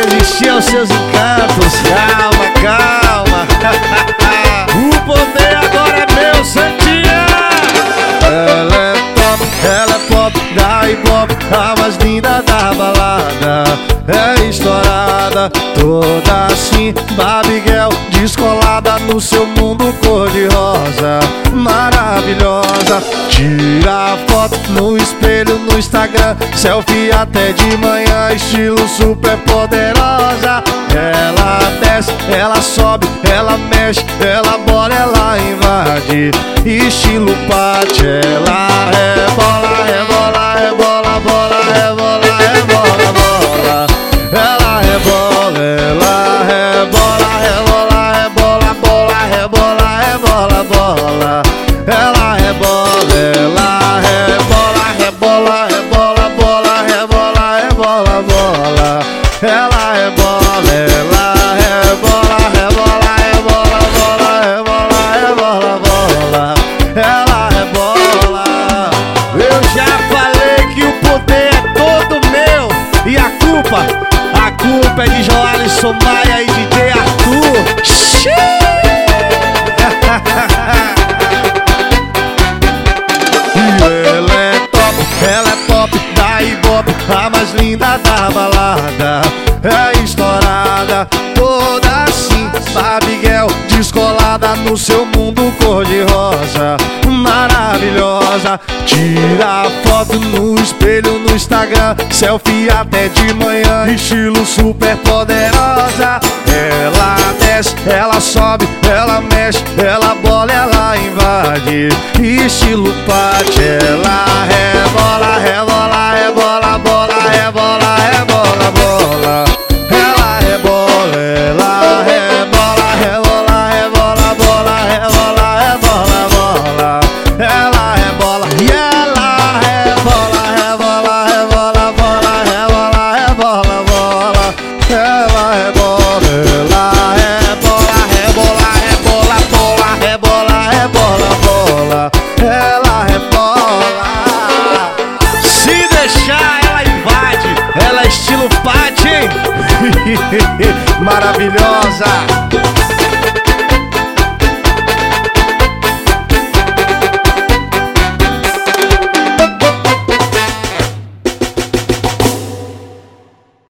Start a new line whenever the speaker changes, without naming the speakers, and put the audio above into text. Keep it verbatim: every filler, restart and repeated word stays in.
resistir aos seus encantos. Calma, calma. O poder agora é meu, Santinha. Ela é top, ela é pop, da hip hop, a mais linda da balada. É estourada, toda assim, Babiguel, descolada no seu mundo cor-de-rosa. Maravilhosa, tira foto no espelho no Instagram, selfie até de manhã, estilo super poderosa. Ela desce, ela sobe, ela mexe, ela bola, ela invade, estilo Paty. Ela rebola, rebola, rebola, bola, rebola, rebola, bola. Ela rebola, ela rebola, rebola, rebola, bola, rebola, rebola, bola. Ela rebola, ela rebola, rebola, rebola, bola, rebola, rebola, bola. Ela rebola, ela rebola, rebola, rebola, bola, rebola, rebola, bola. Ela rebola. Eu já falei que o poder é todo meu e a culpa, a culpa é de Joalisson Maia e D J Arthur. Ela é top, ela é pop, da ibope, a mais linda da balada. É estourada, toda assim, Babiguel, descolada no seu mundo cor-de-rosa. Maravilhosa, tira foto no espelho no Instagram, selfie até de manhã, estilo super poderosa. Ela desce, ela sobe, ela mexe, ela bola, ela invade, estilo Paty. Ela rebola, rebola, rebola, bola, rebola, rebola, bola. Ela rebola, ela rebola, rebola, rebola, bola, rebola, rebola, bola. Ela rebola e ela rebola, rebola, rebola, bola, rebola, rebola, bola. Ela rebola, ela rebola, rebola, rebola, bola, rebola, rebola, bola. Ela rebola. Se deixar, ela invade. Ela é estilo Paty, hein? Maravilhosa.